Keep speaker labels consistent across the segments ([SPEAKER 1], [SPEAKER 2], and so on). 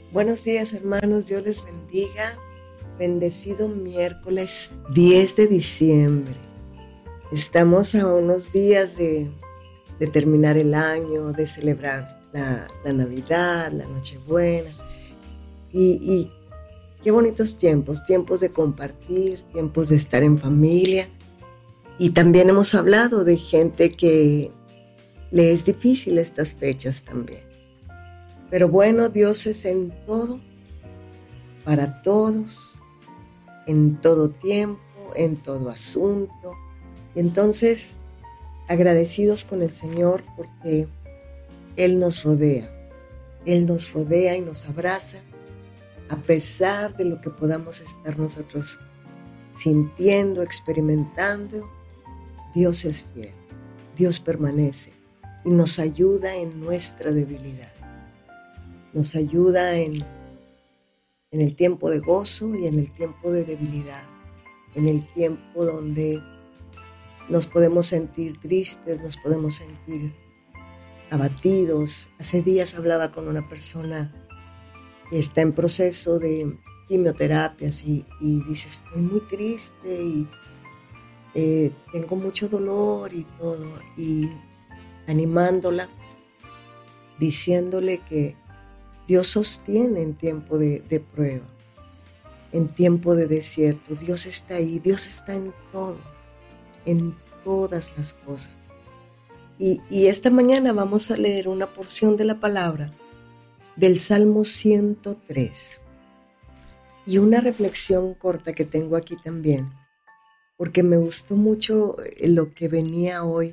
[SPEAKER 1] Buenos días, hermanos, Dios les bendiga. Bendecido miércoles 10 de diciembre. Estamos a unos días de terminar el año, de celebrar la Navidad, la Nochebuena. Y qué bonitos tiempos de compartir, tiempos de estar en familia. Y también hemos hablado de gente que le es difícil estas fechas también. Pero bueno, Dios es en todo, para todos, en todo tiempo, en todo asunto. Y entonces, agradecidos con el Señor porque Él nos rodea y nos abraza a pesar de lo que podamos estar nosotros sintiendo, experimentando. Dios es fiel, Dios permanece y nos ayuda en nuestra debilidad. Nos ayuda en el tiempo de gozo y en el tiempo de debilidad, en el tiempo donde nos podemos sentir tristes, nos podemos sentir abatidos. Hace días hablaba con una persona que está en proceso de quimioterapias y dice, estoy muy triste y tengo mucho dolor y todo, y animándola, diciéndole que Dios sostiene en tiempo de prueba, en tiempo de desierto. Dios está ahí, Dios está en todo, en todas las cosas. Y esta mañana vamos a leer una porción de la palabra del Salmo 103 y una reflexión corta que tengo aquí también, porque me gustó mucho lo que venía hoy.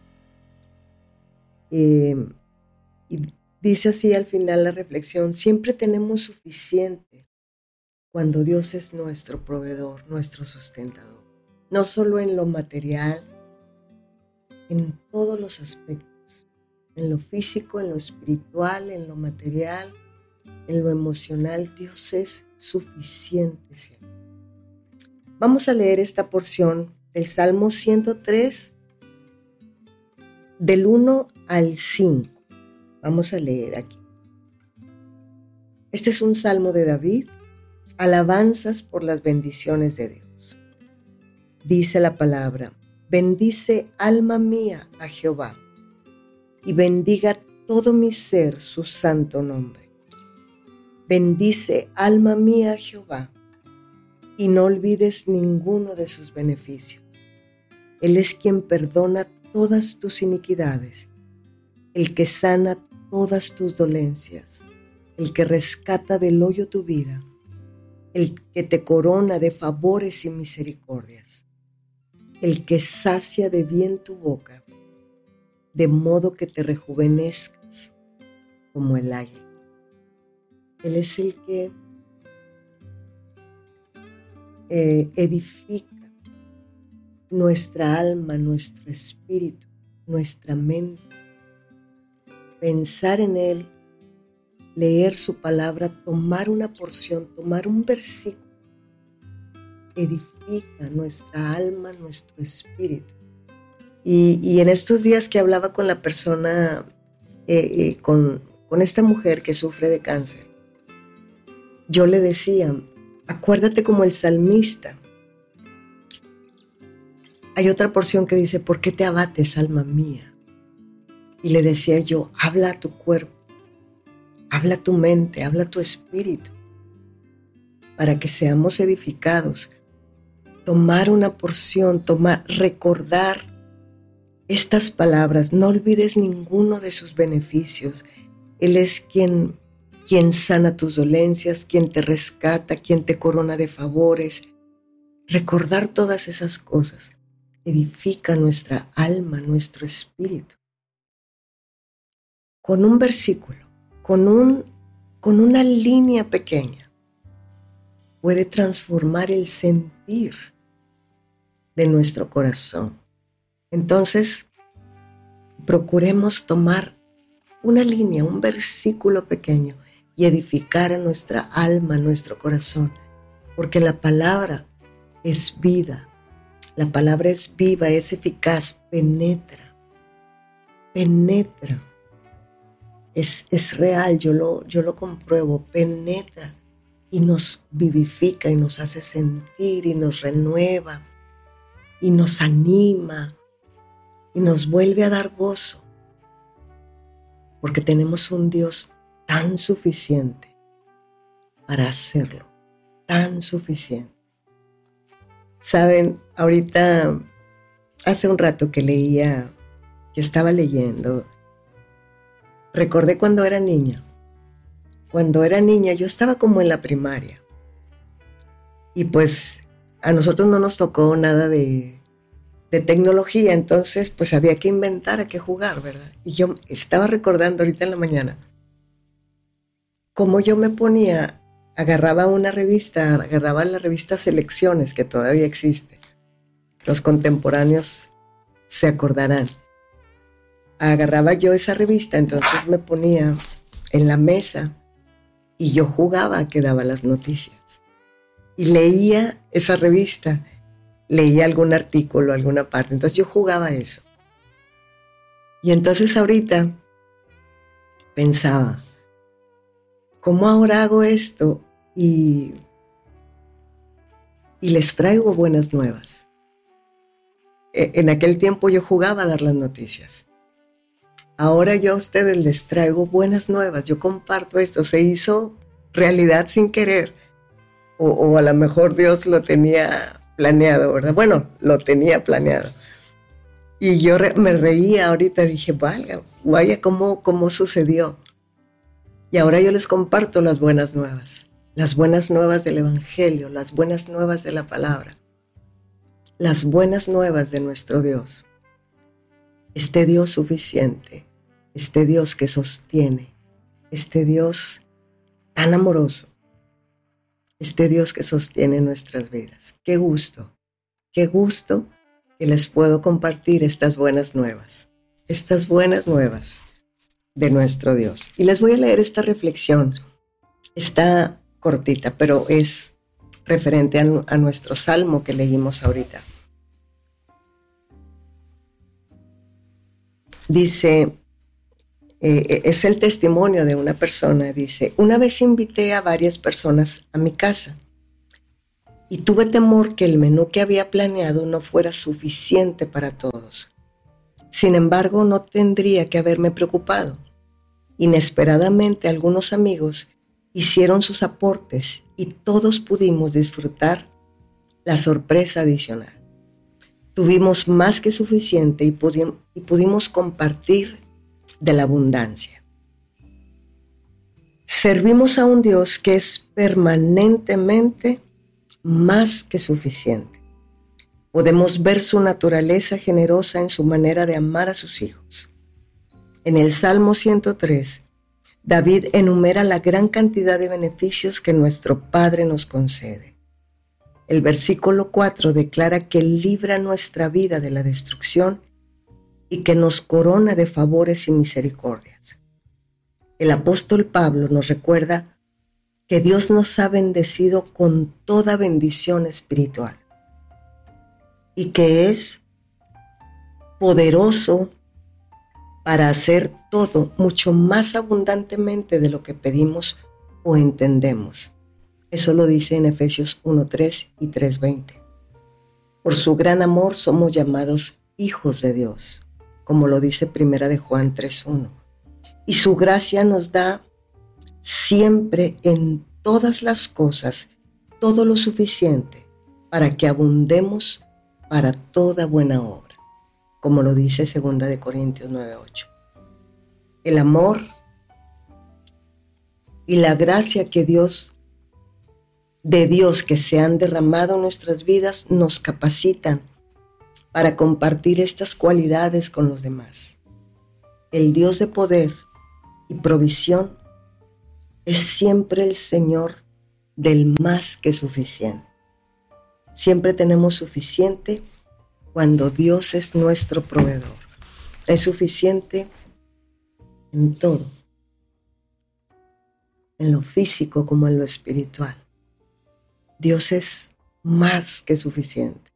[SPEAKER 1] Y dice así al final la reflexión: siempre tenemos suficiente cuando Dios es nuestro proveedor, nuestro sustentador. No solo en lo material, en todos los aspectos. En lo físico, en lo espiritual, en lo material, en lo emocional. Dios es suficiente siempre. Vamos a leer esta porción del Salmo 103, del 1 al 5. Vamos a leer aquí. Este es un salmo de David, alabanzas por las bendiciones de Dios. Dice la palabra: bendice alma mía a Jehová, y bendiga todo mi ser su santo nombre. Bendice alma mía a Jehová, y no olvides ninguno de sus beneficios. Él es quien perdona todas tus iniquidades, el que sana todas tus dolencias, el que rescata del hoyo tu vida, el que te corona de favores y misericordias, el que sacia de bien tu boca, de modo que te rejuvenezcas como el águila. Él es el que edifica nuestra alma, nuestro espíritu, nuestra mente. Pensar en Él, leer su palabra, tomar una porción, tomar un versículo, edifica nuestra alma, nuestro espíritu. Y en estos días que hablaba con la persona, con esta mujer que sufre de cáncer, yo le decía, acuérdate como el salmista. Hay otra porción que dice, ¿por qué te abates, alma mía? Y le decía yo, habla a tu cuerpo, habla a tu mente, habla a tu espíritu, para que seamos edificados. Tomar una porción, recordar estas palabras, no olvides ninguno de sus beneficios. Él es quien sana tus dolencias, quien te rescata, quien te corona de favores. Recordar todas esas cosas edifica nuestra alma, nuestro espíritu. Con un versículo, con una línea pequeña, puede transformar el sentir de nuestro corazón. Entonces, procuremos tomar una línea, un versículo pequeño y edificar a nuestra alma, nuestro corazón, porque la palabra es vida, la palabra es viva, es eficaz, penetra. es real, yo lo compruebo, penetra y nos vivifica y nos hace sentir y nos renueva y nos anima y nos vuelve a dar gozo, porque tenemos un Dios tan suficiente para hacerlo, tan suficiente. Saben, ahorita, hace un rato que estaba leyendo, recordé cuando era niña. Cuando era niña yo estaba como en la primaria y pues a nosotros no nos tocó nada de tecnología, entonces pues había que inventar, a qué jugar, ¿verdad? Y yo estaba recordando ahorita en la mañana cómo yo me ponía, agarraba la revista Selecciones, que todavía existe. Los contemporáneos se acordarán. Agarraba yo esa revista, entonces me ponía en la mesa y yo jugaba a que daba las noticias. Y leía esa revista, leía algún artículo, alguna parte. Entonces yo jugaba a eso. Y entonces ahorita pensaba, ¿cómo ahora hago esto? Y les traigo buenas nuevas. En aquel tiempo yo jugaba a dar las noticias. Ahora yo a ustedes les traigo buenas nuevas. Yo comparto esto. Se hizo realidad sin querer. O a lo mejor Dios lo tenía planeado, ¿verdad? Bueno, lo tenía planeado. Y yo me reía ahorita. Dije, vaya cómo sucedió. Y ahora yo les comparto las buenas nuevas. Las buenas nuevas del Evangelio. Las buenas nuevas de la palabra. Las buenas nuevas de nuestro Dios. Este Dios suficiente. Este Dios que sostiene, este Dios tan amoroso, este Dios que sostiene nuestras vidas. Qué gusto que les puedo compartir estas buenas nuevas de nuestro Dios. Y les voy a leer esta reflexión. Está cortita, pero es referente a nuestro salmo que leímos ahorita. Dice, es el testimonio de una persona, dice, una vez invité a varias personas a mi casa y tuve temor que el menú que había planeado no fuera suficiente para todos. Sin embargo, no tendría que haberme preocupado. Inesperadamente, algunos amigos hicieron sus aportes y todos pudimos disfrutar la sorpresa adicional. Tuvimos más que suficiente y pudimos compartir de la abundancia. Servimos a un Dios que es permanentemente más que suficiente. Podemos ver su naturaleza generosa en su manera de amar a sus hijos. En el Salmo 103, David enumera la gran cantidad de beneficios que nuestro Padre nos concede. El versículo 4 declara que libra nuestra vida de la destrucción y que nos corona de favores y misericordias. El apóstol Pablo nos recuerda que Dios nos ha bendecido con toda bendición espiritual y que es poderoso para hacer todo mucho más abundantemente de lo que pedimos o entendemos. Eso lo dice en Efesios 1:3 y 3:20. Por su gran amor somos llamados hijos de Dios, como lo dice Primera de Juan 3:1. Y su gracia nos da siempre en todas las cosas todo lo suficiente para que abundemos para toda buena obra, como lo dice 2 de Corintios 9:8. El amor y la gracia de Dios que se han derramado en nuestras vidas nos capacitan para compartir estas cualidades con los demás. El Dios de poder y provisión es siempre el Señor del más que suficiente. Siempre tenemos suficiente cuando Dios es nuestro proveedor. Es suficiente en todo, en lo físico como en lo espiritual. Dios es más que suficiente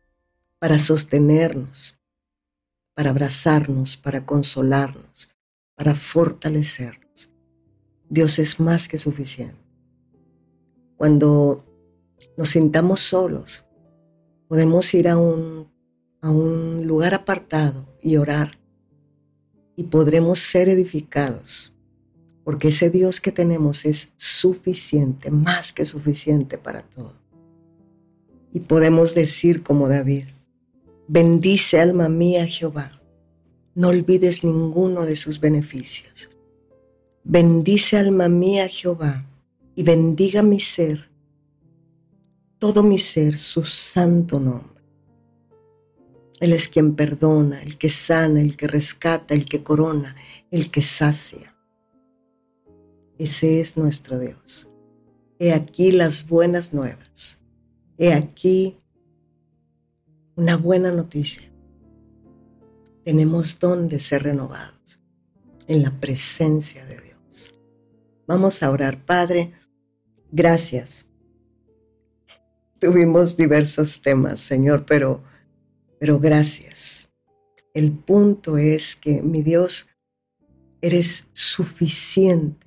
[SPEAKER 1] para sostenernos, para abrazarnos, para consolarnos, para fortalecernos. Dios es más que suficiente. Cuando nos sintamos solos, podemos ir a un lugar apartado y orar, y podremos ser edificados, porque ese Dios que tenemos es suficiente, más que suficiente para todo. Y podemos decir como David: bendice alma mía Jehová, no olvides ninguno de sus beneficios. Bendice alma mía Jehová, y bendiga mi ser, todo mi ser, su santo nombre. Él es quien perdona, el que sana, el que rescata, el que corona, el que sacia. Ese es nuestro Dios. He aquí las buenas nuevas. He aquí una buena noticia. Tenemos don de ser renovados en la presencia de Dios. Vamos a orar. Padre, gracias. Tuvimos diversos temas, Señor, pero gracias. El punto es que, mi Dios, eres suficiente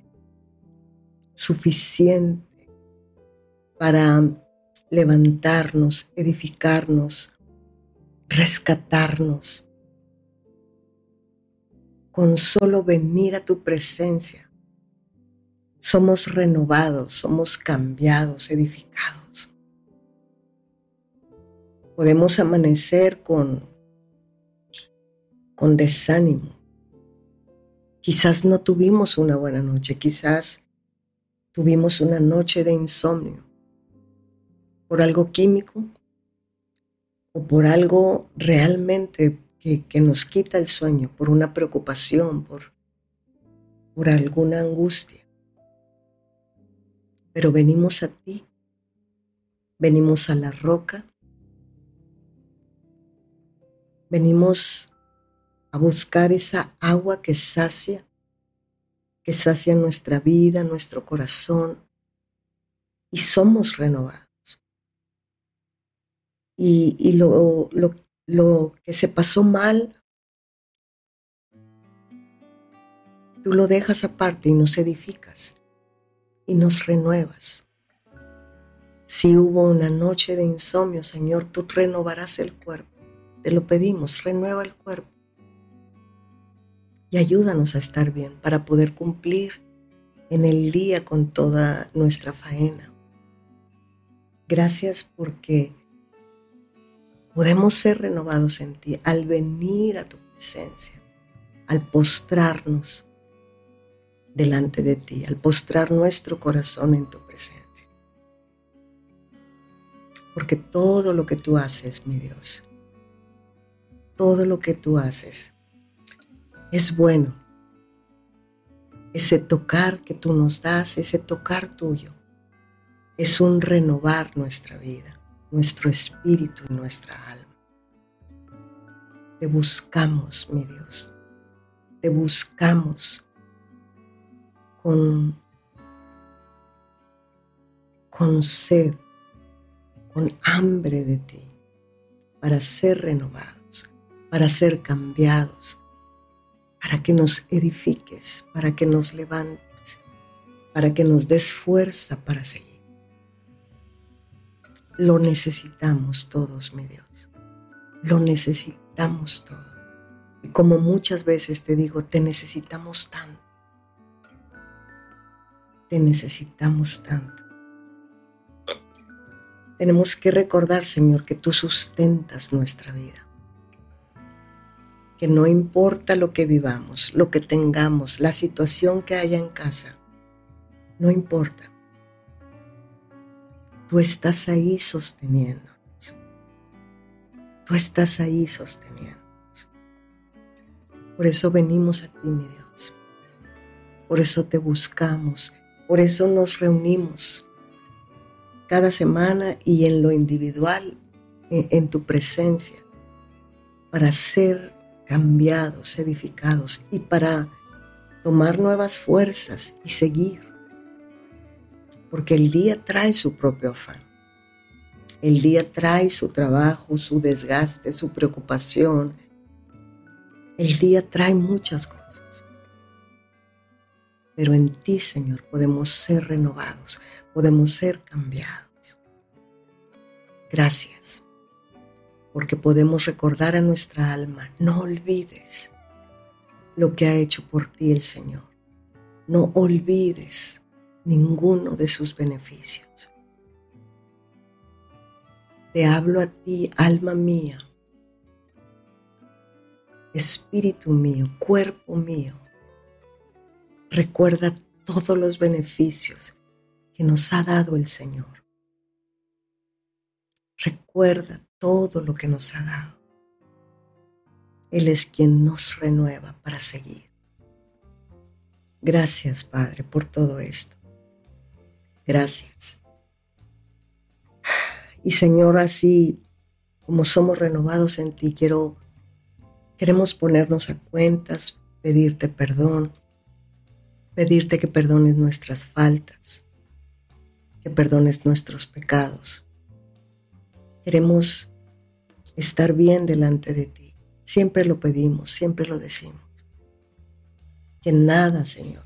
[SPEAKER 1] para levantarnos, edificarnos, rescatarnos. Con solo venir a tu presencia, somos renovados, somos cambiados, edificados. Podemos amanecer con desánimo. Quizás no tuvimos una buena noche, quizás tuvimos una noche de insomnio por algo químico o por algo realmente que nos quita el sueño, por una preocupación, por alguna angustia. Pero venimos a ti, venimos a la roca, venimos a buscar esa agua que sacia nuestra vida, nuestro corazón, y somos renovados. Y lo que se pasó mal, tú lo dejas aparte y nos edificas y nos renuevas. Si hubo una noche de insomnio, Señor, tú renovarás el cuerpo. Te lo pedimos, renueva el cuerpo. Y ayúdanos a estar bien para poder cumplir en el día con toda nuestra faena. Gracias porque podemos ser renovados en ti al venir a tu presencia, al postrarnos delante de ti, al postrar nuestro corazón en tu presencia. Porque todo lo que tú haces, mi Dios, todo lo que tú haces es bueno. Ese tocar que tú nos das, ese tocar tuyo, es un renovar nuestra vida, nuestro espíritu y nuestra alma. Te buscamos, mi Dios, te buscamos con sed, con hambre de ti, para ser renovados, para ser cambiados, para que nos edifiques, para que nos levantes, para que nos des fuerza para seguir. Lo necesitamos todos, mi Dios. Lo necesitamos todo. Y como muchas veces te digo, te necesitamos tanto. Te necesitamos tanto. Tenemos que recordar, Señor, que tú sustentas nuestra vida. Que no importa lo que vivamos, lo que tengamos, la situación que haya en casa, no importa. Tú estás ahí sosteniéndonos. Tú estás ahí sosteniéndonos. Por eso venimos a ti, mi Dios. Por eso te buscamos. Por eso nos reunimos cada semana y en lo individual, en tu presencia, para ser cambiados, edificados y para tomar nuevas fuerzas y seguir. Porque el día trae su propio afán. El día trae su trabajo, su desgaste, su preocupación. El día trae muchas cosas. pero en ti, Señor, podemos ser renovados, podemos ser cambiados. Gracias, porque podemos recordar a nuestra alma, no olvides lo que ha hecho por ti el Señor. No olvides ninguno de sus beneficios. Te hablo a ti, alma mía, espíritu mío, cuerpo mío. Recuerda todos los beneficios que nos ha dado el Señor. Recuerda todo lo que nos ha dado. Él es quien nos renueva para seguir. Gracias, Padre, por todo esto. Gracias. Y Señor, así como somos renovados en ti, queremos ponernos a cuentas, pedirte perdón, pedirte que perdones nuestras faltas, que perdones nuestros pecados. Queremos estar bien delante de ti. Siempre lo pedimos, siempre lo decimos. Que nada, Señor,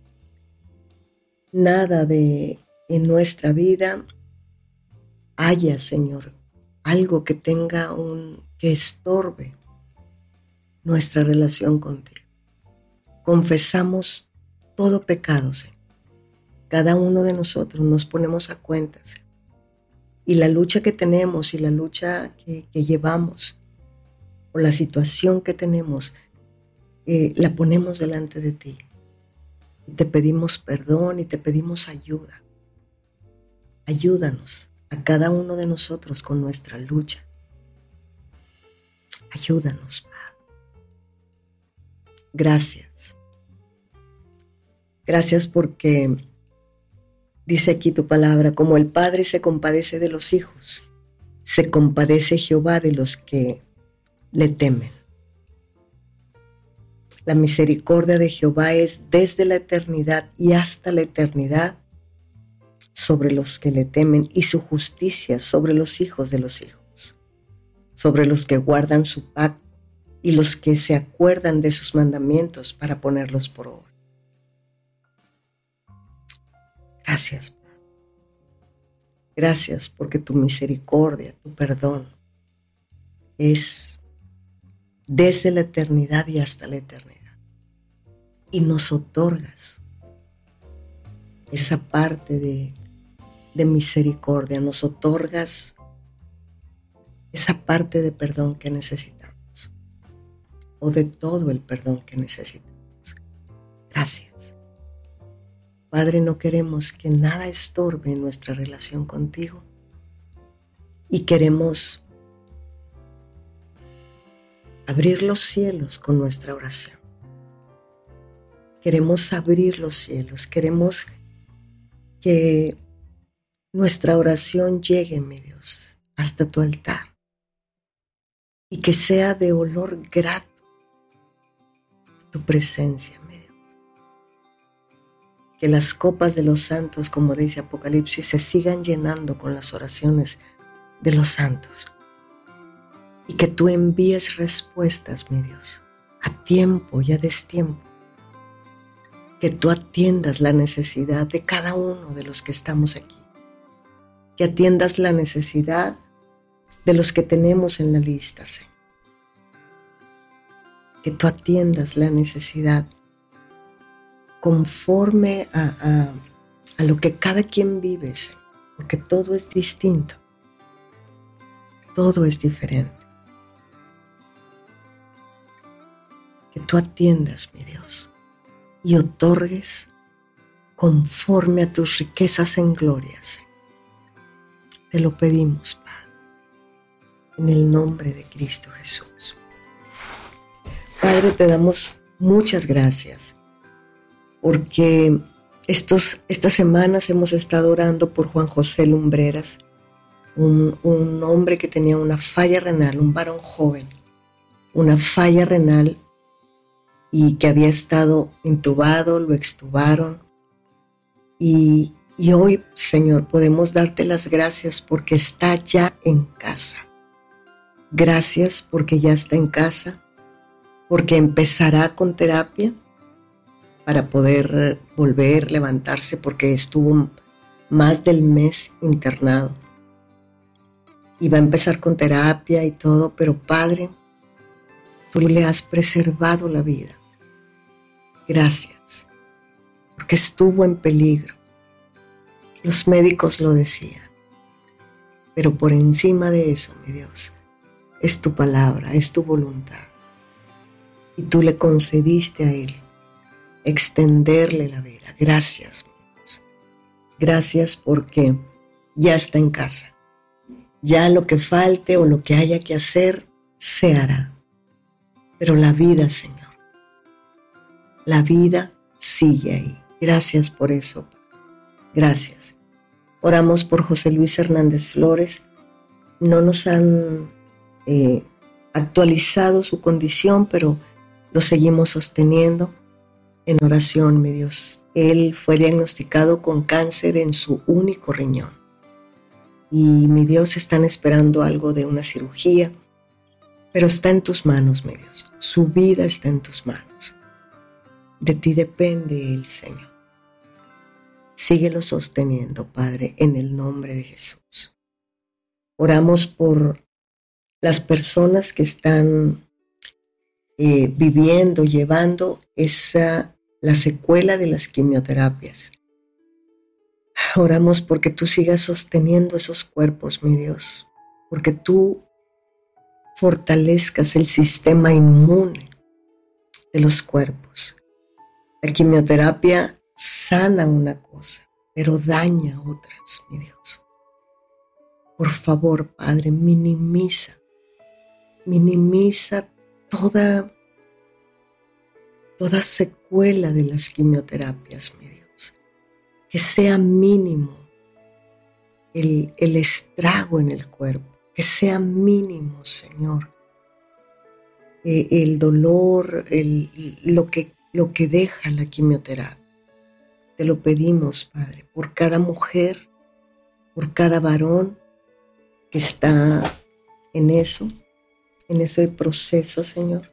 [SPEAKER 1] nada en nuestra vida haya, Señor, algo que que estorbe nuestra relación contigo. Confesamos todo pecado, Señor. Cada uno de nosotros nos ponemos a cuentas. Y la lucha que tenemos y la lucha que llevamos, o la situación que tenemos, la ponemos delante de ti. Y te pedimos perdón y te pedimos ayuda. Ayúdanos a cada uno de nosotros con nuestra lucha. Ayúdanos, Padre. Gracias. Gracias porque dice aquí tu palabra, como el Padre se compadece de los hijos, se compadece Jehová de los que le temen. La misericordia de Jehová es desde la eternidad y hasta la eternidad sobre los que le temen, y su justicia sobre los hijos de los hijos, sobre los que guardan su pacto y los que se acuerdan de sus mandamientos para ponerlos por obra. Gracias, Padre. Gracias porque tu misericordia, tu perdón es desde la eternidad y hasta la eternidad. Y nos otorgas esa parte de misericordia, nos otorgas esa parte de perdón que necesitamos, o de todo el perdón que necesitamos. Gracias. Padre, no queremos que nada estorbe nuestra relación contigo y queremos abrir los cielos con nuestra oración. Queremos abrir los cielos, queremos que nuestra oración llegue, mi Dios, hasta tu altar y que sea de olor grato tu presencia, mi Dios. Que las copas de los santos, como dice Apocalipsis, se sigan llenando con las oraciones de los santos y que tú envíes respuestas, mi Dios, a tiempo y a destiempo. Que tú atiendas la necesidad de cada uno de los que estamos aquí. Que atiendas la necesidad de los que tenemos en la lista, Señor. Que tú atiendas la necesidad conforme a lo que cada quien vive, Señor. Porque todo es distinto. Todo es diferente. Que tú atiendas, mi Dios, y otorgues conforme a tus riquezas en gloria, Señor. Te lo pedimos, Padre, en el nombre de Cristo Jesús. Padre, te damos muchas gracias porque estas semanas hemos estado orando por Juan José Lumbreras, un hombre que tenía una falla renal, un varón joven, una falla renal, y que había estado intubado, lo extubaron. Y hoy, Señor, podemos darte las gracias porque está ya en casa. Gracias porque ya está en casa, porque empezará con terapia para poder volver, levantarse, porque estuvo más del mes internado. Iba a empezar con terapia y todo, pero Padre, tú le has preservado la vida. Gracias, porque estuvo en peligro. Los médicos lo decían, pero por encima de eso, mi Dios, es tu palabra, es tu voluntad. Y tú le concediste a él extenderle la vida. Gracias, mi Dios. Gracias porque ya está en casa. Ya lo que falte o lo que haya que hacer, se hará. Pero la vida, Señor, la vida sigue ahí. Gracias por eso. Gracias. Oramos por José Luis Hernández Flores. No nos han actualizado su condición, pero lo seguimos sosteniendo en oración, mi Dios. Él fue diagnosticado con cáncer en su único riñón. Y mi Dios, están esperando algo de una cirugía, pero está en tus manos, mi Dios. Su vida está en tus manos. De ti depende el Señor. Síguelo sosteniendo, Padre, en el nombre de Jesús. Oramos por las personas que están viviendo, llevando la secuela de las quimioterapias. Oramos porque tú sigas sosteniendo esos cuerpos, mi Dios, porque tú fortalezcas el sistema inmune de los cuerpos. La quimioterapia sana una cosa, pero daña otras, mi Dios. Por favor, Padre, minimiza toda secuela de las quimioterapias, mi Dios. Que sea mínimo el estrago en el cuerpo, que sea mínimo, Señor, el dolor, lo que deja la quimioterapia. Te lo pedimos, Padre, por cada mujer, por cada varón que está en ese proceso, Señor.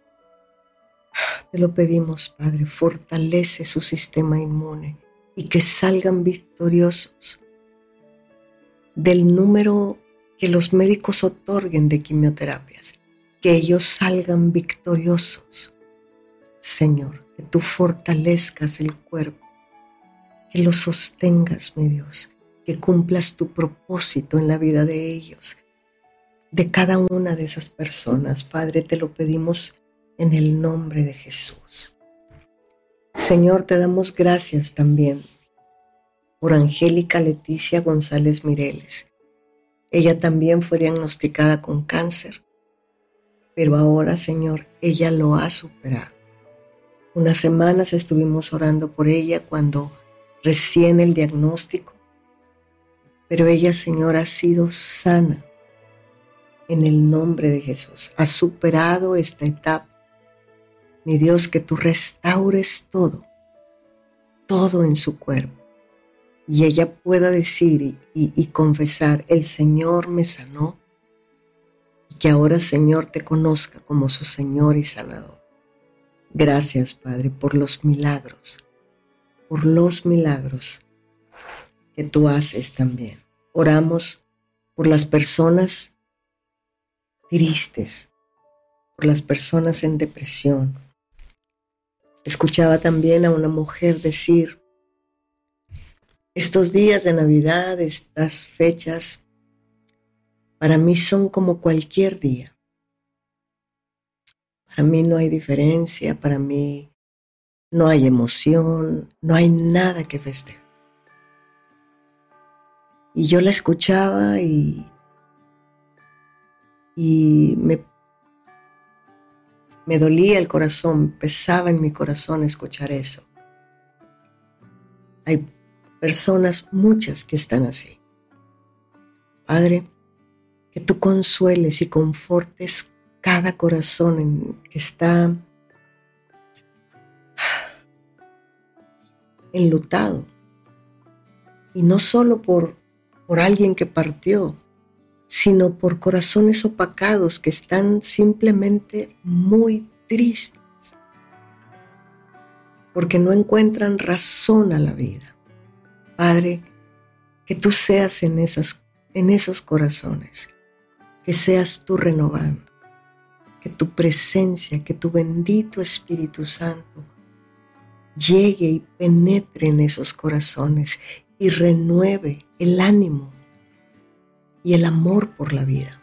[SPEAKER 1] Te lo pedimos, Padre, fortalece su sistema inmune y que salgan victoriosos del número que los médicos otorguen de quimioterapias, que ellos salgan victoriosos. Señor, que tú fortalezcas el cuerpo, que lo sostengas, mi Dios, que cumplas tu propósito en la vida de ellos, de cada una de esas personas. Padre, te lo pedimos en el nombre de Jesús. Señor, te damos gracias también por Angélica Leticia González Mireles. Ella también fue diagnosticada con cáncer, pero ahora, Señor, ella lo ha superado. Unas semanas estuvimos orando por ella cuando recién el diagnóstico, pero ella, Señor, ha sido sana en el nombre de Jesús. Ha superado esta etapa. Mi Dios, que tú restaures todo en su cuerpo. Y ella pueda decir y confesar, el Señor me sanó, y que ahora, Señor, te conozca como su Señor y sanador. Gracias, Padre, por los milagros que tú haces también. Oramos por las personas tristes, por las personas en depresión. Escuchaba también a una mujer decir, estos días de Navidad, estas fechas, para mí son como cualquier día. Para mí no hay diferencia, para mí no hay emoción, no hay nada que festejar. Y yo la escuchaba y me dolía el corazón, pesaba en mi corazón escuchar eso. Hay personas, muchas, que están así. Padre, que tú consueles y confortes cada corazón que está enlutado. Y no solo por alguien que partió, sino por corazones opacados que están simplemente muy tristes. porque no encuentran razón a la vida. Padre, que tú seas en esos corazones, que seas tú renovando, que tu presencia, que tu bendito Espíritu Santo llegue y penetre en esos corazones y renueve el ánimo y el amor por la vida.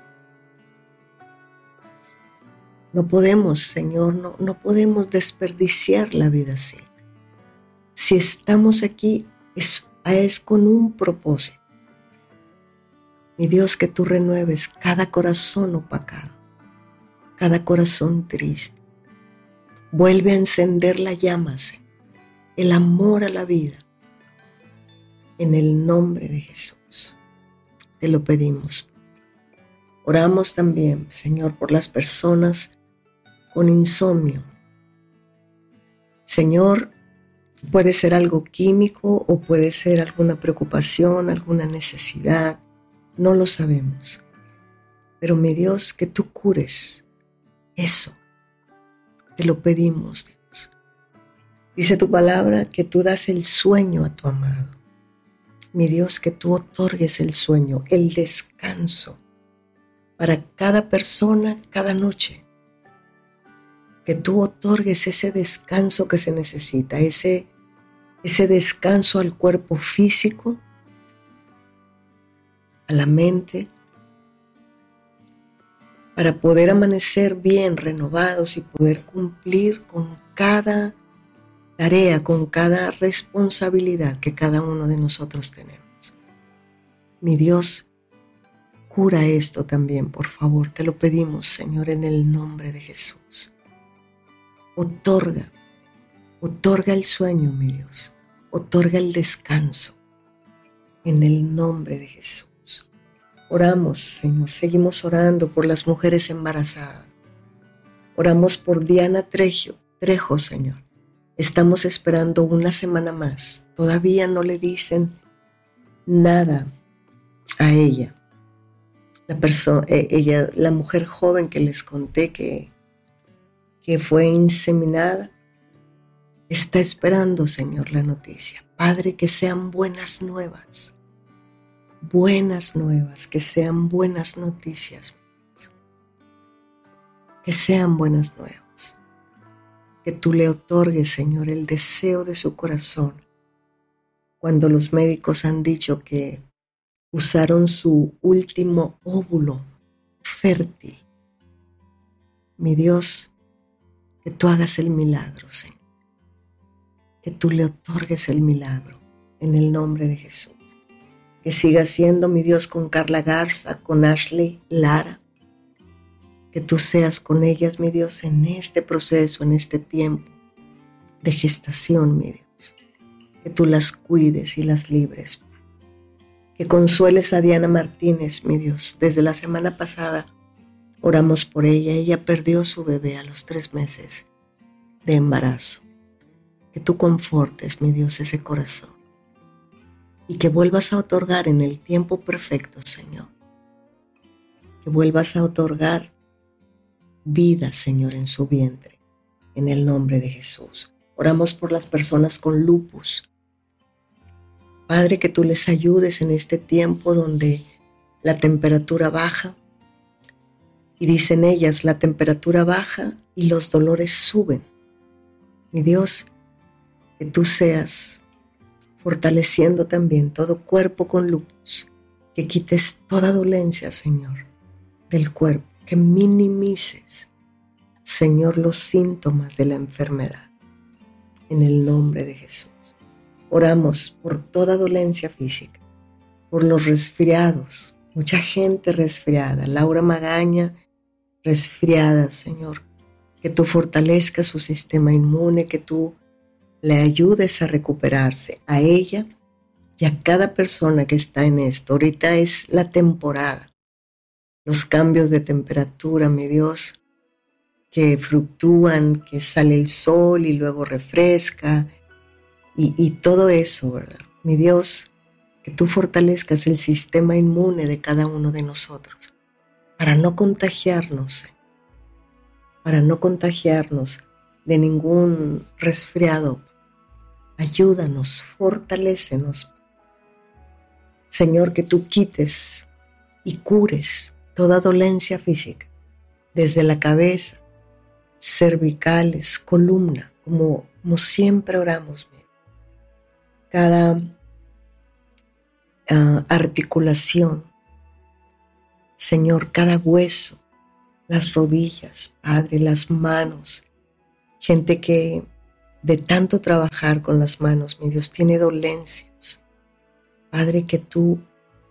[SPEAKER 1] No podemos, Señor, no podemos desperdiciar la vida así. Si estamos aquí es con un propósito. Mi Dios, que tú renueves cada corazón opacado, cada corazón triste. Vuelve a encender la llama, Señor, el amor a la vida. En el nombre de Jesús, te lo pedimos. Oramos también, Señor, por las personas con insomnio. Señor, puede ser algo químico o puede ser alguna preocupación, alguna necesidad, no lo sabemos. Pero mi Dios, que tú cures eso, te lo pedimos, Dios. Dice tu palabra que tú das el sueño a tu amado. Mi Dios, que tú otorgues el sueño, el descanso para cada persona, cada noche. Que tú otorgues ese descanso que se necesita, ese descanso al cuerpo físico, a la mente, para poder amanecer bien renovados y poder cumplir con cada tarea, con cada responsabilidad que cada uno de nosotros tenemos. Mi Dios, cura esto también, por favor, te lo pedimos, Señor, en el nombre de Jesús. Otorga el sueño, mi Dios, otorga el descanso, en el nombre de Jesús. Oramos, Señor, seguimos orando por las mujeres embarazadas. Oramos por Diana Trejo, Señor. Estamos esperando una semana más. Todavía no le dicen nada a ella. La mujer joven que les conté que fue inseminada, está esperando, Señor, la noticia. Padre, que sean buenas nuevas, que sean buenas noticias, que sean buenas nuevas. Que tú le otorgues, Señor, el deseo de su corazón. Cuando los médicos han dicho que usaron su último óvulo fértil. Mi Dios, que tú hagas el milagro, Señor. Que tú le otorgues el milagro en el nombre de Jesús. Que siga siendo, mi Dios, con Carla Garza, con Ashley Lara. Que tú seas con ellas, mi Dios, en este proceso, en este tiempo de gestación, mi Dios. Que tú las cuides y las libres. Que consueles a Diana Martínez, mi Dios. Desde la semana pasada oramos por ella. Ella perdió su bebé a los 3 meses de embarazo. Que tú confortes, mi Dios, ese corazón. Y que vuelvas a otorgar en el tiempo perfecto, Señor. Que vuelvas a otorgar vida, Señor, en su vientre. En el nombre de Jesús. Oramos por las personas con lupus. Padre, que tú les ayudes en este tiempo donde la temperatura baja. Y dicen ellas, la temperatura baja y los dolores suben. Mi Dios, que tú seas fortaleciendo también todo cuerpo con lupus, que quites toda dolencia, Señor, del cuerpo, que minimices, Señor, los síntomas de la enfermedad, en el nombre de Jesús. Oramos por toda dolencia física, por los resfriados, mucha gente resfriada, Laura Magaña resfriada, Señor, que tú fortalezcas su sistema inmune, que tú le ayudes a recuperarse, a ella y a cada persona que está en esto. Ahorita es la temporada, los cambios de temperatura, mi Dios, que fluctúan, que sale el sol y luego refresca y todo eso, ¿verdad? Mi Dios, que tú fortalezcas el sistema inmune de cada uno de nosotros para no contagiarnos de ningún resfriado. Ayúdanos, fortalécenos. Señor, que tú quites y cures toda dolencia física, desde la cabeza, cervicales, columna, como siempre oramos. Cada articulación, Señor, cada hueso, las rodillas, Padre, las manos, gente que de tanto trabajar con las manos, mi Dios, tiene dolencias. Padre, que tú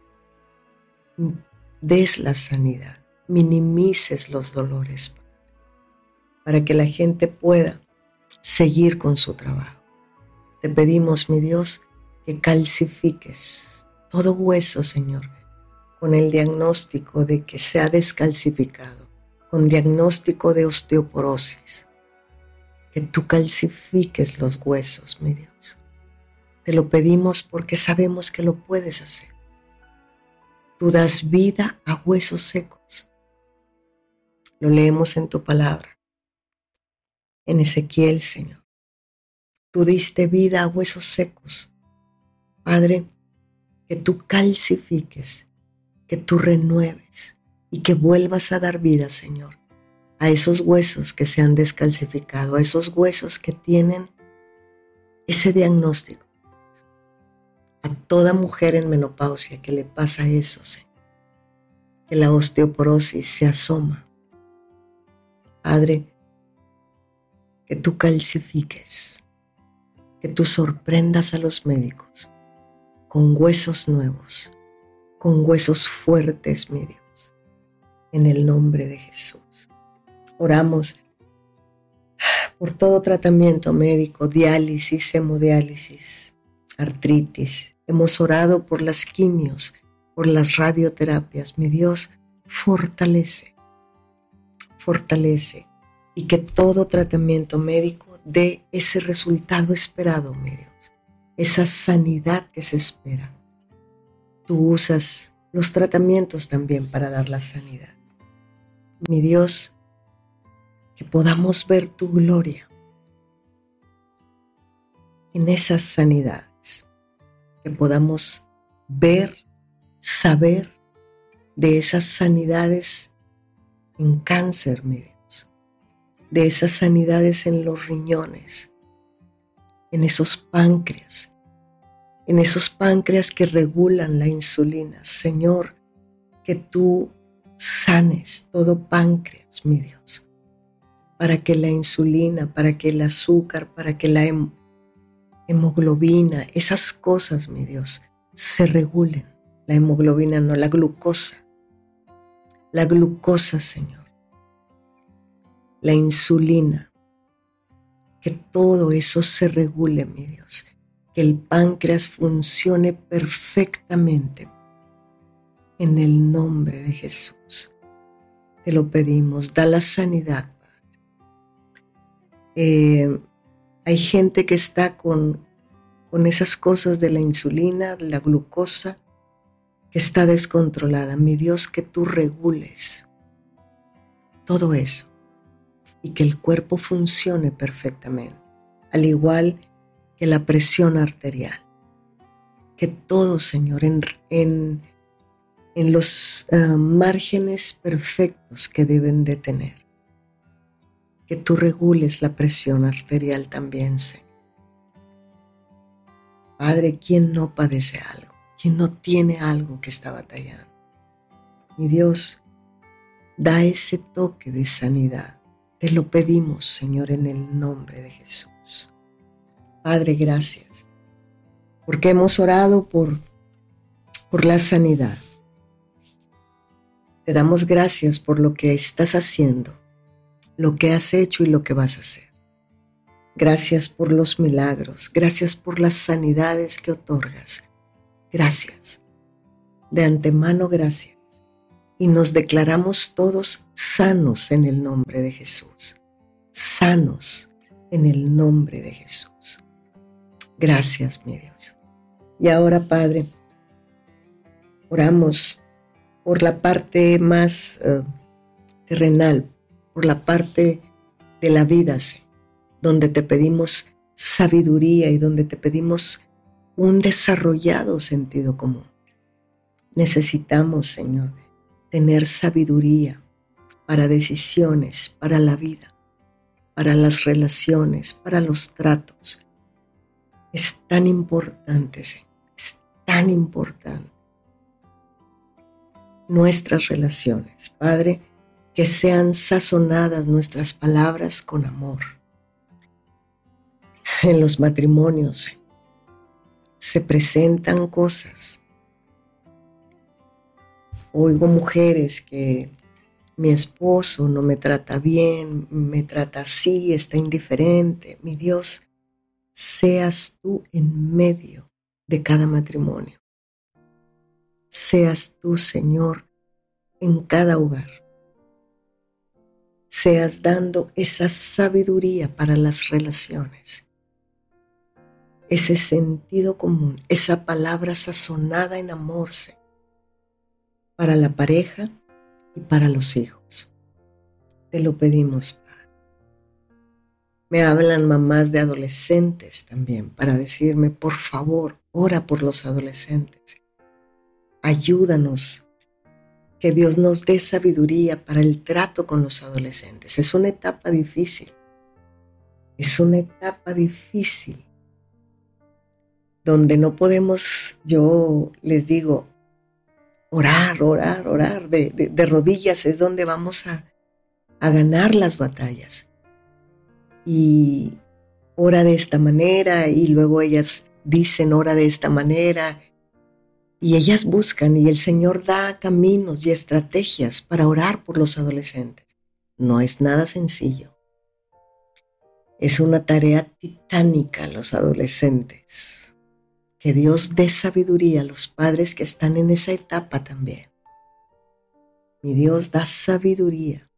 [SPEAKER 1] des la sanidad, minimices los dolores, para que la gente pueda seguir con su trabajo. Te pedimos, mi Dios, que calcifiques todo hueso, Señor, con el diagnóstico de que se ha descalcificado, con diagnóstico de osteoporosis. Que tú calcifiques los huesos, mi Dios. Te lo pedimos porque sabemos que lo puedes hacer. Tú das vida a huesos secos. Lo leemos en tu palabra, en Ezequiel, Señor. Tú diste vida a huesos secos. Padre, que tú calcifiques, que tú renueves y que vuelvas a dar vida, Señor, a esos huesos que se han descalcificado, a esos huesos que tienen ese diagnóstico. A toda mujer en menopausia que le pasa eso, Señor, que la osteoporosis se asoma. Padre, que tú calcifiques, que tú sorprendas a los médicos con huesos nuevos, con huesos fuertes, mi Dios, en el nombre de Jesús. Oramos por todo tratamiento médico, diálisis, hemodiálisis, artritis. Hemos orado por las quimios, por las radioterapias. Mi Dios, fortalece y que todo tratamiento médico dé ese resultado esperado, mi Dios, esa sanidad que se espera. Tú usas los tratamientos también para dar la sanidad. Mi Dios, que podamos ver tu gloria en esas sanidades, que podamos ver, saber de esas sanidades en cáncer, mi Dios, de esas sanidades en los riñones, en esos páncreas que regulan la insulina. Señor, que tú sanes todo páncreas, mi Dios, para que la insulina, para que el azúcar, para que la hemoglobina, esas cosas, mi Dios, se regulen. La hemoglobina, no, la glucosa. La glucosa, Señor. La insulina. Que todo eso se regule, mi Dios. Que el páncreas funcione perfectamente. En el nombre de Jesús. Te lo pedimos. Da la sanidad, Padre. Hay gente que está con esas cosas de la insulina, de la glucosa, que está descontrolada. Mi Dios, que tú regules todo eso y que el cuerpo funcione perfectamente, al igual que la presión arterial. Que todo, Señor, en los márgenes perfectos que deben de tener. Que tú regules la presión arterial también, Señor. Padre, ¿quién no padece algo? ¿Quién no tiene algo que está batallando? Mi Dios, da ese toque de sanidad. Te lo pedimos, Señor, en el nombre de Jesús. Padre, gracias, porque hemos orado por la sanidad. Te damos gracias por lo que estás haciendo, lo que has hecho y lo que vas a hacer. Gracias por los milagros, gracias por las sanidades que otorgas. Gracias. De antemano, gracias. Y nos declaramos todos sanos en el nombre de Jesús. Sanos en el nombre de Jesús. Gracias, mi Dios. Y ahora, Padre, oramos por la parte más terrenal, por la parte de la vida, Señor. donde te pedimos sabiduría y donde te pedimos un desarrollado sentido común. Necesitamos, Señor, tener sabiduría para decisiones, para la vida, para las relaciones, para los tratos. Es tan importante, Señor, es tan importante. Nuestras relaciones, Padre, que sean sazonadas nuestras palabras con amor. En los matrimonios se presentan cosas. Oigo mujeres que mi esposo no me trata bien, me trata así, está indiferente. Mi Dios, seas tú en medio de cada matrimonio. Seas tú, Señor, en cada hogar. Seas dando esa sabiduría para las relaciones, ese sentido común, esa palabra sazonada en amor, Señor, para la pareja y para los hijos. Te lo pedimos, Padre. Me hablan mamás de adolescentes también para decirme, por favor, ora por los adolescentes. Ayúdanos, que Dios nos dé sabiduría para el trato con los adolescentes. Es una etapa difícil. Es una etapa difícil donde no podemos, yo les digo, orar de rodillas es donde vamos a ganar las batallas. Y ora de esta manera y luego ellas dicen ora de esta manera y ellas buscan y el Señor da caminos y estrategias para orar por los adolescentes. No es nada sencillo. Es una tarea titánica los adolescentes. Que Dios dé sabiduría a los padres que están en esa etapa también. Mi Dios da sabiduría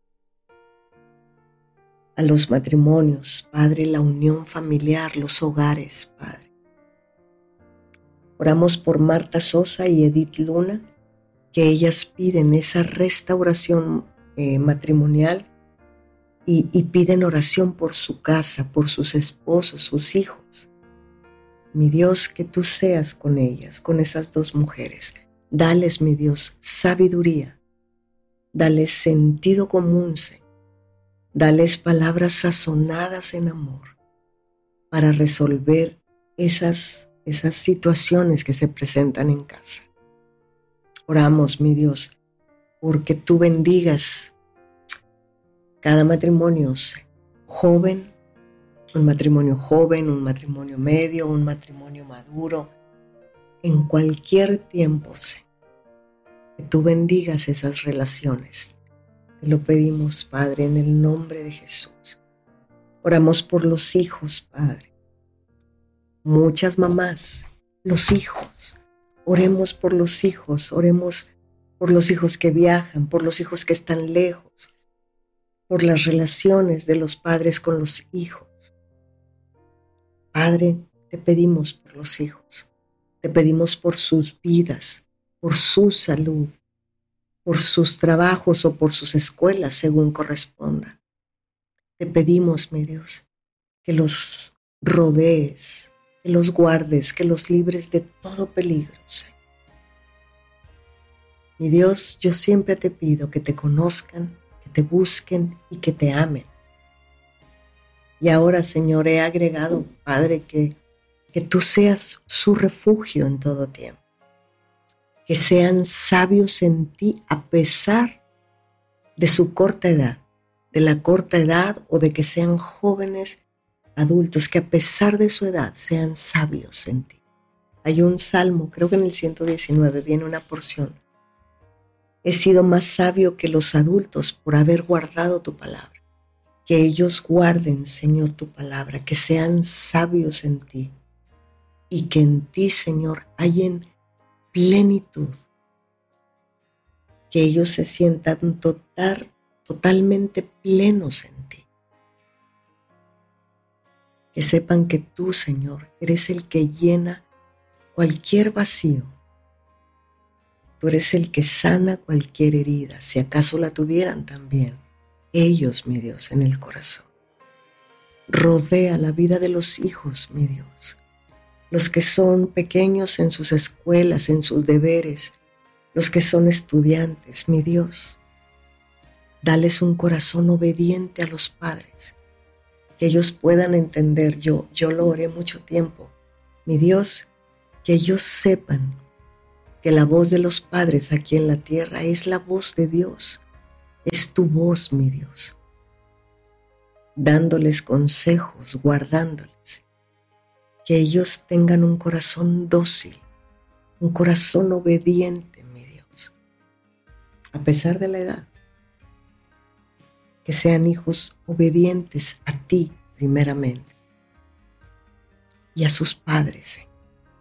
[SPEAKER 1] a los matrimonios, Padre, la unión familiar, los hogares, Padre. Oramos por Marta Sosa y Edith Luna, que ellas piden esa restauración matrimonial y piden oración por su casa, por sus esposos, sus hijos. Mi Dios, que tú seas con ellas, con esas dos mujeres. Dales, mi Dios, sabiduría. Dales sentido común, Señor. Dales palabras sazonadas en amor para resolver esas situaciones que se presentan en casa. Oramos, mi Dios, porque tú bendigas cada matrimonio joven, un matrimonio medio, un matrimonio maduro, en cualquier tiempo, Señor, que tú bendigas esas relaciones. Te lo pedimos, Padre, en el nombre de Jesús. Oramos por los hijos, Padre. Muchas mamás, los hijos. Oremos por los hijos, oremos por los hijos que viajan, por los hijos que están lejos, por las relaciones de los padres con los hijos. Padre, te pedimos por los hijos, te pedimos por sus vidas, por su salud, por sus trabajos o por sus escuelas, según corresponda. Te pedimos, mi Dios, que los rodees, que los guardes, que los libres de todo peligro, Señor. Mi Dios, yo siempre te pido que te conozcan, que te busquen y que te amen. Y ahora, Señor, he agregado, Padre, que tú seas su refugio en todo tiempo. Que sean sabios en ti a pesar de su corta edad, de la corta edad o de que sean jóvenes adultos, que a pesar de su edad sean sabios en ti. Hay un salmo, creo que en el 119 viene una porción. He sido más sabio que los adultos por haber guardado tu palabra. Que ellos guarden, Señor, tu palabra, que sean sabios en ti y que en ti, Señor, hayan plenitud. Que ellos se sientan totalmente plenos en ti. Que sepan que tú, Señor, eres el que llena cualquier vacío. Tú eres el que sana cualquier herida, si acaso la tuvieran también ellos, mi Dios, en el corazón. Rodea la vida de los hijos, mi Dios. Los que son pequeños en sus escuelas, en sus deberes, los que son estudiantes, mi Dios. Dales un corazón obediente a los padres, que ellos puedan entender. Yo lo oré mucho tiempo, mi Dios, que ellos sepan que la voz de los padres aquí en la tierra es la voz de Dios, es tu voz, mi Dios, dándoles consejos, guardándoles, que ellos tengan un corazón dócil, un corazón obediente, mi Dios, a pesar de la edad, que sean hijos obedientes a ti primeramente y a sus padres, Señor.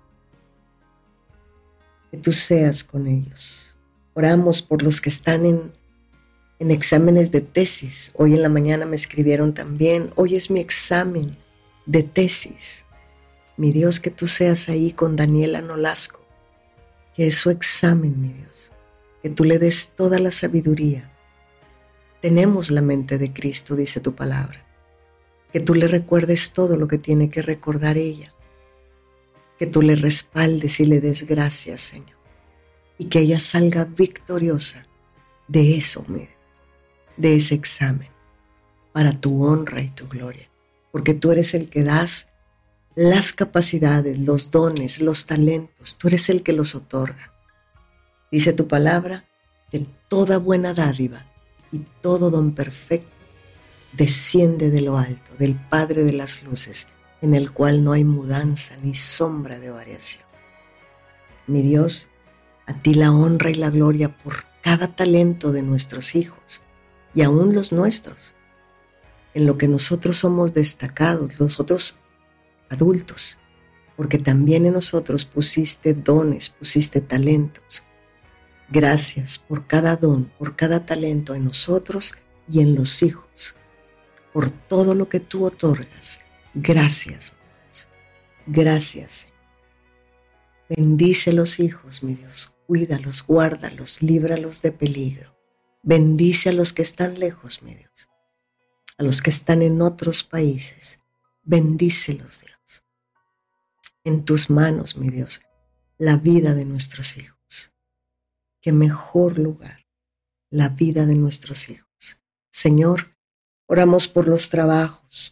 [SPEAKER 1] Que tú seas con ellos. Oramos por los que están en exámenes de tesis. Hoy en la mañana me escribieron también, hoy es mi examen de tesis. Mi Dios, que tú seas ahí con Daniela Nolasco, que es su examen, mi Dios, que tú le des toda la sabiduría. Tenemos la mente de Cristo, dice tu palabra, que tú le recuerdes todo lo que tiene que recordar ella, que tú le respaldes y le des gracias, Señor, y que ella salga victoriosa de eso, mi Dios, de ese examen, para tu honra y tu gloria, porque tú eres el que das las capacidades, los dones, los talentos, tú eres el que los otorga. Dice tu palabra que toda buena dádiva y todo don perfecto desciende de lo alto, del Padre de las luces, en el cual no hay mudanza ni sombra de variación. Mi Dios, a ti la honra y la gloria por cada talento de nuestros hijos y aún los nuestros, en lo que nosotros somos destacados, nosotros adultos, porque también en nosotros pusiste dones, pusiste talentos. Gracias por cada don, por cada talento en nosotros y en los hijos, por todo lo que tú otorgas. Gracias, Dios. Gracias. Bendice los hijos, mi Dios. Cuídalos, guárdalos, líbralos de peligro. Bendice a los que están lejos, mi Dios. A los que están en otros países. Bendícelos, Dios. En tus manos, mi Dios, la vida de nuestros hijos. Qué mejor lugar, la vida de nuestros hijos. Señor, oramos por los trabajos,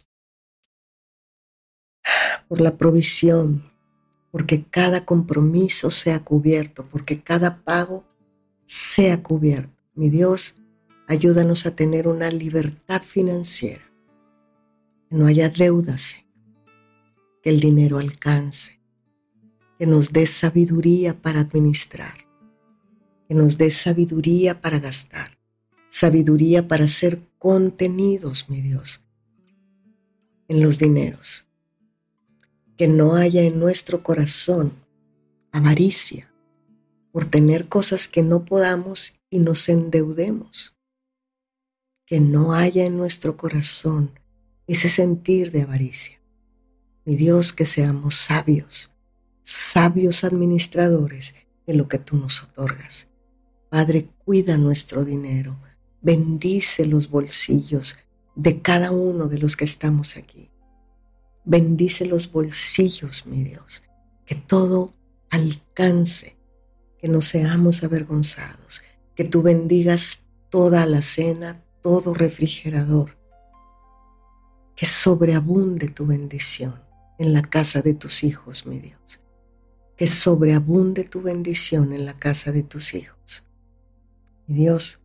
[SPEAKER 1] por la provisión, porque cada compromiso sea cubierto, porque cada pago sea cubierto. Mi Dios, ayúdanos a tener una libertad financiera, que no haya deudas, Señor, que el dinero alcance, que nos dé sabiduría para administrar, que nos dé sabiduría para gastar, sabiduría para hacer contenidos, mi Dios, en los dineros. Que no haya en nuestro corazón avaricia por tener cosas que no podamos y nos endeudemos. Que no haya en nuestro corazón ese sentir de avaricia. Mi Dios, que seamos sabios, sabios administradores de lo que tú nos otorgas. Padre, cuida nuestro dinero, bendice los bolsillos de cada uno de los que estamos aquí. Bendice los bolsillos, mi Dios, que todo alcance, que no seamos avergonzados, que tú bendigas toda alacena, todo refrigerador, que sobreabunde tu bendición en la casa de tus hijos, mi Dios, que sobreabunde tu bendición en la casa de tus hijos. Mi Dios,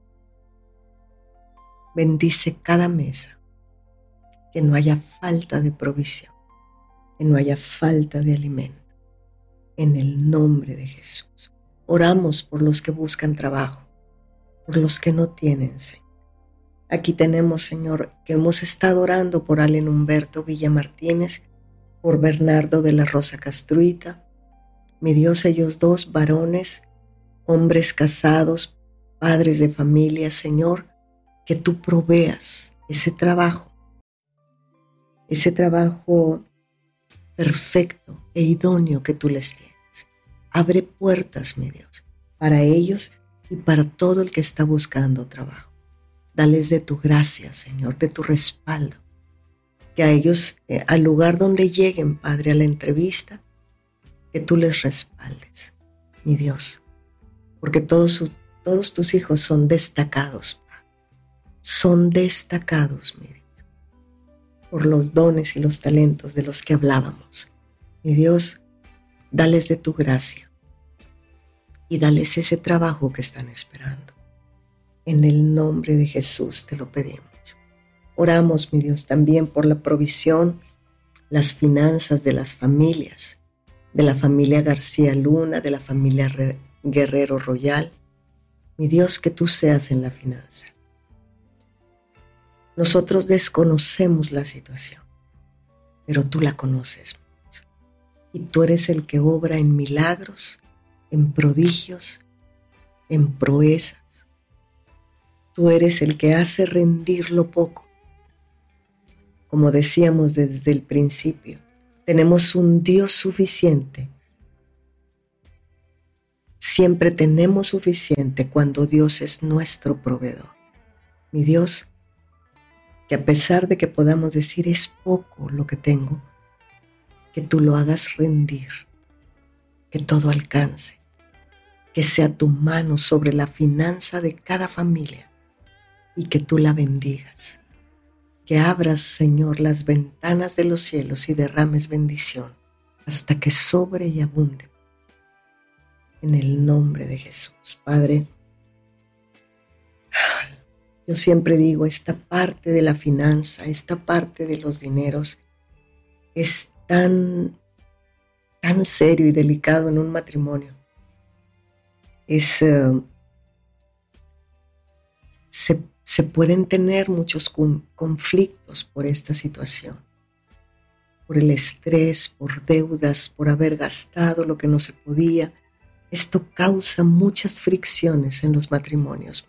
[SPEAKER 1] bendice cada mesa, que no haya falta de provisión, que no haya falta de alimento. En el nombre de Jesús. Oramos por los que buscan trabajo, por los que no tienen, Señor. Aquí tenemos, Señor, que hemos estado orando por Allen Humberto Villa Martínez, por Bernardo de la Rosa Castruita. Mi Dios, ellos dos varones, hombres casados, padres de familia, Señor, que tú proveas ese trabajo perfecto e idóneo que tú les tienes. Abre puertas, mi Dios, para ellos y para todo el que está buscando trabajo. Dales de tu gracia, Señor, de tu respaldo. que a ellos, al lugar donde lleguen, Padre, a la entrevista, que tú les respaldes, mi Dios, porque todos tus hijos son destacados, Padre. Son destacados, mi Dios, por los dones y los talentos de los que hablábamos. Mi Dios, dales de tu gracia y dales ese trabajo que están esperando. En el nombre de Jesús te lo pedimos. Oramos, mi Dios, también por la provisión, las finanzas de las familias, de la familia García Luna, de la familia Guerrero Royal. Mi Dios, que tú seas en la finanza. Nosotros desconocemos la situación, pero tú la conoces, mi Dios. Y tú eres el que obra en milagros, en prodigios, en proezas. Tú eres el que hace rendir lo poco. Como decíamos desde el principio, tenemos un Dios suficiente. Siempre tenemos suficiente cuando Dios es nuestro proveedor. Mi Dios, que a pesar de que podamos decir es poco lo que tengo, que tú lo hagas rendir, que todo alcance, que sea tu mano sobre la finanza de cada familia y que tú la bendigas. Que abras, Señor, las ventanas de los cielos y derrames bendición hasta que sobre y abunde. En el nombre de Jesús, Padre. Yo siempre digo, esta parte de la finanza, esta parte de los dineros es tan serio y delicado en un matrimonio. Se pueden tener muchos conflictos por esta situación, por el estrés, por deudas, por haber gastado lo que no se podía. Esto causa muchas fricciones en los matrimonios.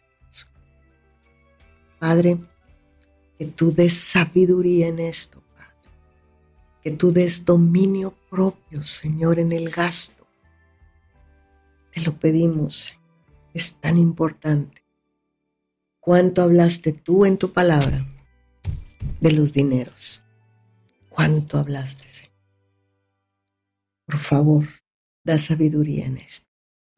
[SPEAKER 1] Padre, que tú des sabiduría en esto, Padre. Que tú des dominio propio, Señor, en el gasto. Te lo pedimos, Señor. Es tan importante. ¿Cuánto hablaste tú en tu palabra de los dineros? ¿Cuánto hablaste, Señor? Por favor, da sabiduría en esto.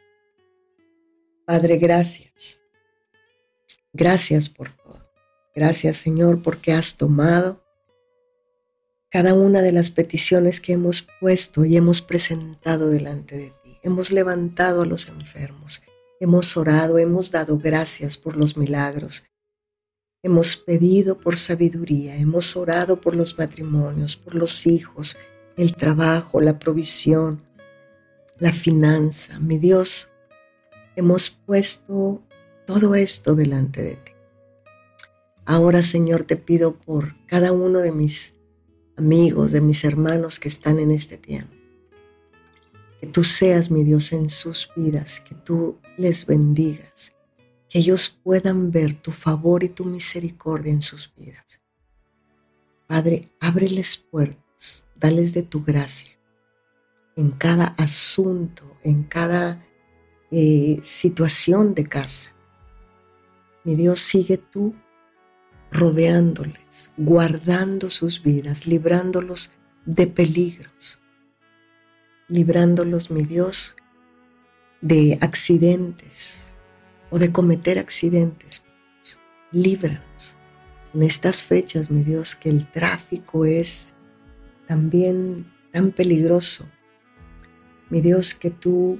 [SPEAKER 1] Padre, gracias. Gracias por todo. Gracias, Señor, porque has tomado cada una de las peticiones que hemos puesto y hemos presentado delante de ti. Hemos levantado a los enfermos. Hemos orado, hemos dado gracias por los milagros. Hemos pedido por sabiduría, hemos orado por los matrimonios, por los hijos, el trabajo, la provisión, la finanza. Mi Dios, hemos puesto todo esto delante de ti. Ahora, Señor, te pido por cada uno de mis amigos, de mis hermanos que están en este tiempo. Que tú seas, mi Dios, en sus vidas, que tú les bendigas, que ellos puedan ver tu favor y tu misericordia en sus vidas. Padre, ábreles puertas, dales de tu gracia en cada asunto, en cada situación de casa. Mi Dios, sigue tú rodeándoles, guardando sus vidas, librándolos de peligros. Librándolos, mi Dios, de accidentes o de cometer accidentes. Líbranos. En estas fechas, mi Dios, que el tráfico es también tan peligroso. Mi Dios, que tú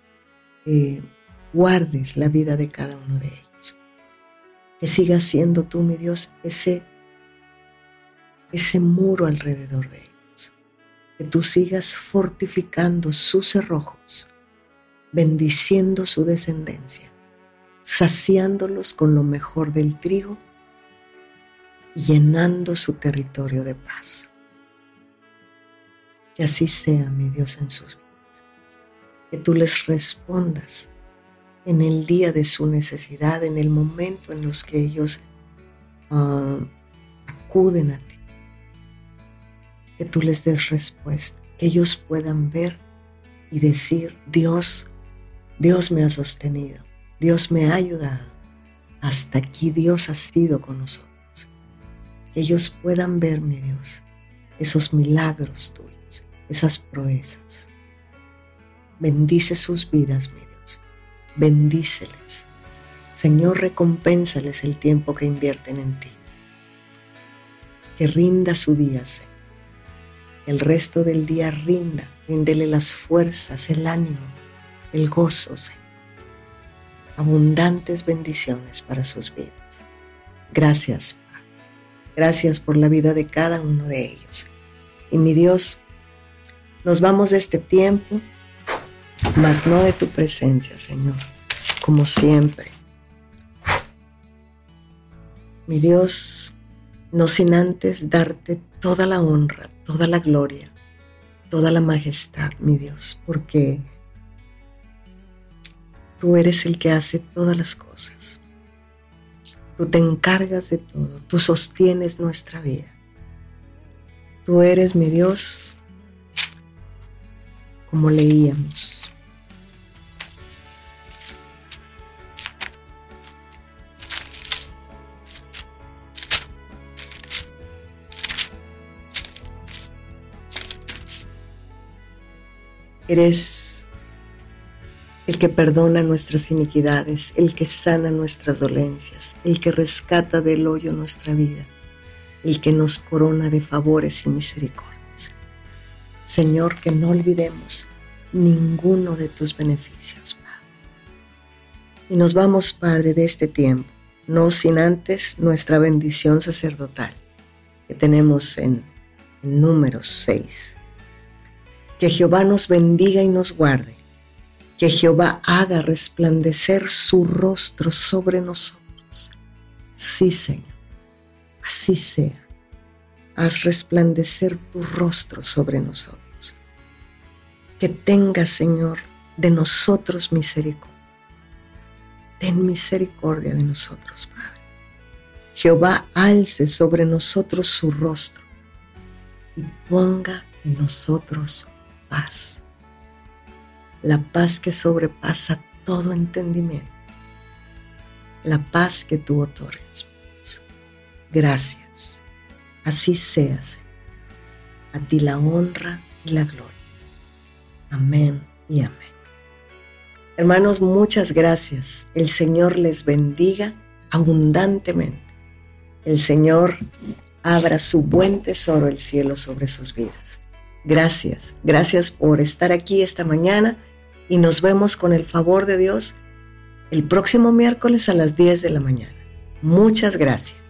[SPEAKER 1] guardes la vida de cada uno de ellos. Que sigas siendo tú, mi Dios, ese muro alrededor de ellos. Que tú sigas fortificando sus cerrojos, bendiciendo su descendencia, saciándolos con lo mejor del trigo y llenando su territorio de paz. Que así sea, mi Dios, en sus vidas. Que tú les respondas en el día de su necesidad, en el momento en los que ellos acuden a ti. Que tú les des respuesta, que ellos puedan ver y decir, Dios me ha sostenido, Dios me ha ayudado, hasta aquí Dios ha sido con nosotros. que ellos puedan ver, mi Dios, esos milagros tuyos, esas proezas. Bendice sus vidas, mi Dios. Bendíceles. Señor, recompénsales el tiempo que invierten en ti. Que rinda su día, Señor. El resto del día ríndele las fuerzas, el ánimo, el gozo, Señor. Abundantes bendiciones para sus vidas. Gracias, Padre. Gracias por la vida de cada uno de ellos. Y mi Dios, nos vamos de este tiempo, mas no de tu presencia, Señor, como siempre. Mi Dios, no sin antes darte toda la honra, toda la gloria, toda la majestad, mi Dios, porque tú eres el que hace todas las cosas. Tú te encargas de todo, tú sostienes nuestra vida. Tú eres, mi Dios, como leíamos. Eres el que perdona nuestras iniquidades, el que sana nuestras dolencias, el que rescata del hoyo nuestra vida, el que nos corona de favores y misericordias. Señor, que no olvidemos ninguno de tus beneficios, Padre. Y nos vamos, Padre, de este tiempo, no sin antes nuestra bendición sacerdotal que tenemos en Números 6. Que Jehová nos bendiga y nos guarde. Que Jehová haga resplandecer su rostro sobre nosotros. Sí, Señor, así sea. Haz resplandecer tu rostro sobre nosotros. Que tenga, Señor, de nosotros misericordia. Ten misericordia de nosotros, Padre. Jehová alce sobre nosotros su rostro y ponga en nosotros paz. La paz que sobrepasa todo entendimiento. La paz que tú otorgas. Gracias. Así sea, Señor. A ti la honra y la gloria. Amén y amén. Hermanos, muchas gracias. El Señor les bendiga abundantemente. El Señor abra su buen tesoro, el cielo, sobre sus vidas. Gracias. Gracias por estar aquí esta mañana y nos vemos con el favor de Dios el próximo miércoles a las 10 de la mañana. Muchas gracias.